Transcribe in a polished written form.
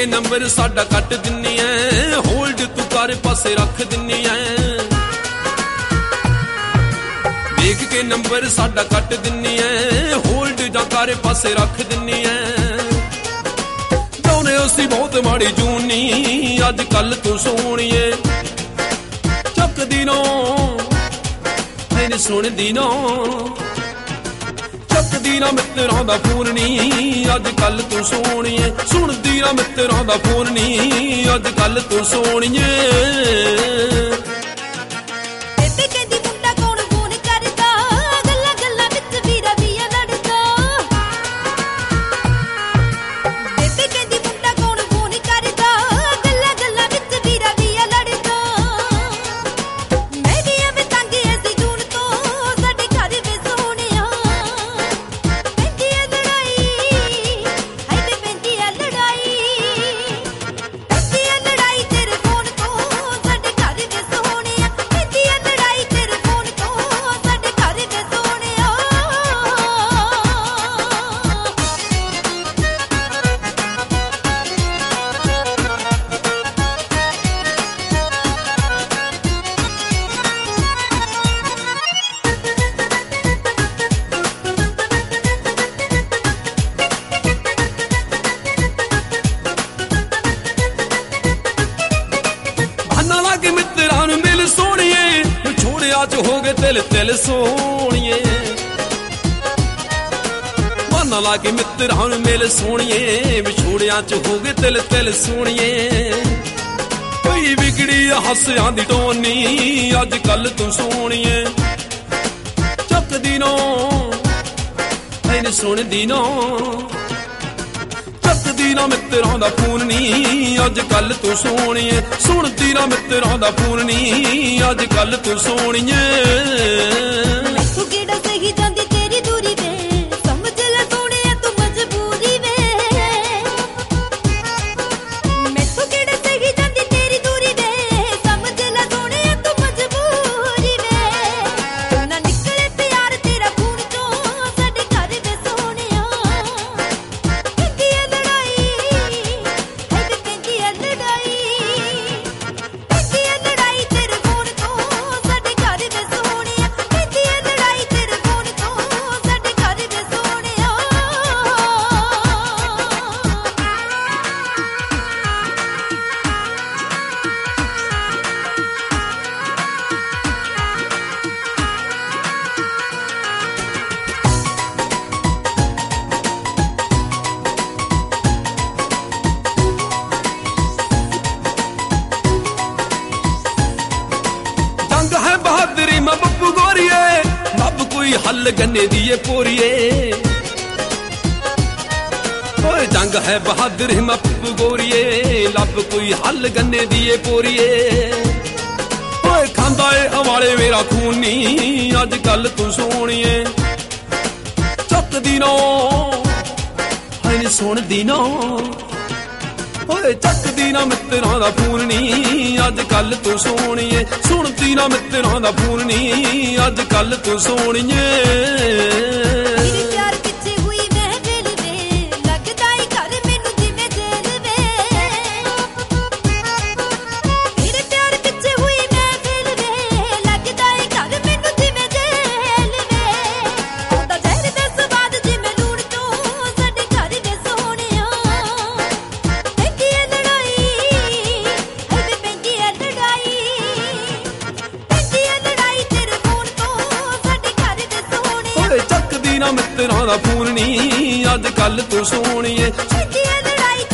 के नंबर साडा कट दिन्नी ऐ, होल्ड तू कर पासे रख दिन्नी ऐ। देख के नंबर साडा कट दिन्नी ऐ, होल्ड जा कर पासे रख दिन्नी ऐ। चाहुंदे असीं बहुत माड़ी जूनी, अज कल तू सोहणीए चकदी ना मैनूं सुणदी ना, चकदी ना मित्तरां दा फोन नी, अज कल तू सोहणीए। सुणदी ना मित्तरां दा फोन नी, अज कल तू सोहणीए। हो गए तिल तिल सोहणीए, बहाना ला के मित्तरां नूं मिल सोहणीए, विछोड़ियां च हो गए तिल तिल सोहणीए। कोई बिगड़ी हासियां दी टोनी, अज कल तू सोहणीए चकदी ना मैनूं सुणदी ना, चकदी ना मित्तरां दा फोन नी, अज कल तू सोहणीए। सुणदी ना मित्तरां दा फोन नी, अज कल तू सोहणीए। तू केड़ा सही जांदी तेरी दूरी वे, समझ ले सोहणिया तू मजबूरी वे। मैं तू केड़ा सही जांदी तेरी दूरी वे, समझ ले सोहणिया तू मजबूरी वे। ना निकले प्यार तेरा खून चों साडे घर वे सोहणिया, पेंदी ऐ लड़ाई है वे पेंदी ऐ लड़ाई, पेंदी ऐ लड़ाई तेरे फोन तो साडे घर वे सोहणिया, पेंदी ऐ लड़ाई तेरे फोन तो साडे घर वे सोहणिया। जंग है बहादुरी मैं बब्बू गोरिए, लब कोई हल गन्ने दिए पोरिए। ओए जंग है बहादुरी मैं बब्बू गोरिए, लब कोई हल गन्ने दिए पोरिए। ओए खांदा ए हवाले मेरा खून नी, अज कल तू सोहणीए चकदी ना मैनूं सुणदी ना, ओए चकदी ना मित्तरां दा फोन नी, अज कल तू सोहणीए। सुणदी ना मित्तरां दा फोन नी, अज कल तू सोहणीए। तेरे प्यार पिछे हुई महफिल वे, लगदा ही घर मैनूं जिवें जेल वे। तेरे प्यार पिछे हुई महफिल वे, लगदा ही घर मैनूं जिवें जेल वे। ओदा जहर दा स्वाद जिवें लूण चों साडे घर वे सोहणिया, पेंदी ऐ लड़ाई है वे पेंदी ऐ लड़ाई, पेंदी ऐ लड़ाई तेरे फोन तो साडे घर वे सोहणिया। ओए चकदी ना मित्तरां दा फोन नी, अज कल तू सोहणीए। पेंदी ऐ लड़ाई